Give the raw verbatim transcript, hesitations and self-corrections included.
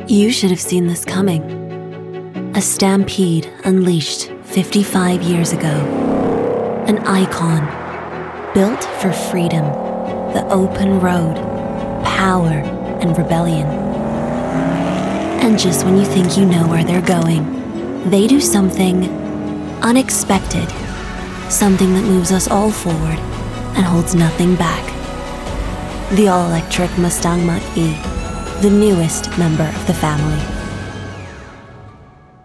You should have seen this coming. A stampede unleashed fifty-five years ago. An icon, built for freedom, the open road, power, and rebellion. And just when you think you know where they're going, they do something unexpected, something that moves us all forward and holds nothing back. The all-electric Mustang Mach-E, the newest member of the family.